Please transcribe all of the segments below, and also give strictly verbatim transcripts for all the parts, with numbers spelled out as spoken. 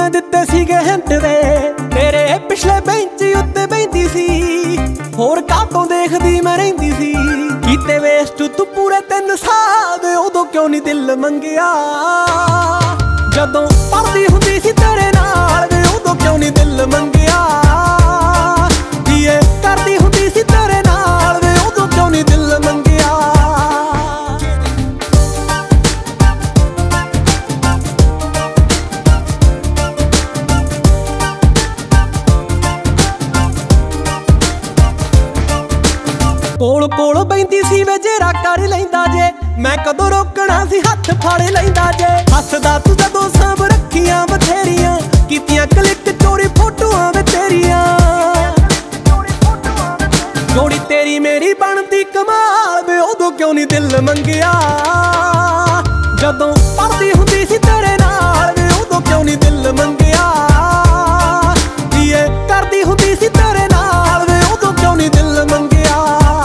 मैं दिते सीगे हिंट वे तेरे पिछले बेंच उत्ते बहिंदी सी होर कातों देखदी मैं रहिंदी सी कीते वेस्ट तू पूरे तीन साल उदों क्यों नहीं दिल मंगिया जदों पढ़दी हुंदी सी तेरे नाल वे उदों क्यों नहीं दिल मंगिया करदी हुंदी सी तेरे नाल वे उदों क्यों नहीं दिल मंगिया कोल कोल बैंदी सी वे जेरा कर लैंदा जे मैं कदों रोकना सी हथ फड़ लैंदा जे हसदा तू जदों सब रखियां बथेरियां कीतियां क्लिक चोरी फोटोआं वे तेरियां जोड़ी तेरी मेरी बनती कमाल वे उदों क्यों नहीं दिल मंगिया जदों पढ़दी हुंदी सी तेरे नाल वे उदों क्यों नहीं दिल मंगिया करदी हुंदी सी तेरे नाल वे उदों क्यों नहीं दिल मंगिया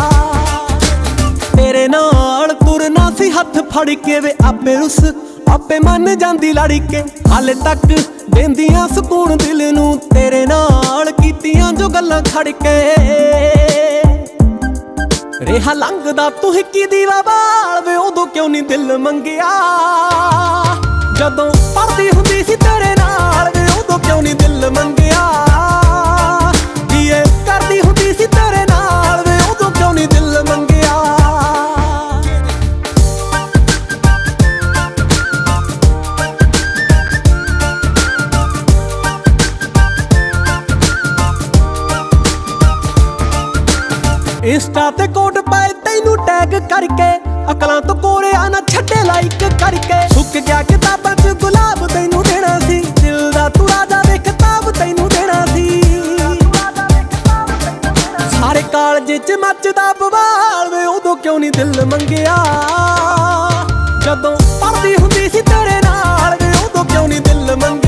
तेरे नाल तुरना सी हथ फड़ के वे आपे रुस आपे मन जांदी लड़ के हाले तक देंदियां सुकून दिल नूं तेरे नाल कीतियां जो गल्लां खड़ के रेहा लंघदा तू हिक्की दीवा बाल वे उदों क्यों नहीं दिल मंगिया जदों पढ़दी हुंदी सी तेरे नाल वे उदों क्यों नहीं दिल मंगिया करदी हुंदी सी तेरे नाल वे उदों क्यों नहीं दिल मंगिया इंस्टा ते कोट पाए तैनू टैग करके अकलां तो कोरिया ना छड्डे लाइक करके सुक गया किताबां च गुलाब तैनू देना सी दिल दा तू राजा वे किताब तैनू देना सी सारे कालजे च मचदा बवाल वे उदों क्यों नहीं दिल मंगिया जदों पढ़दी हुंदी सी तेरे नाल वे उदों क्यों नहीं दिल मंगिया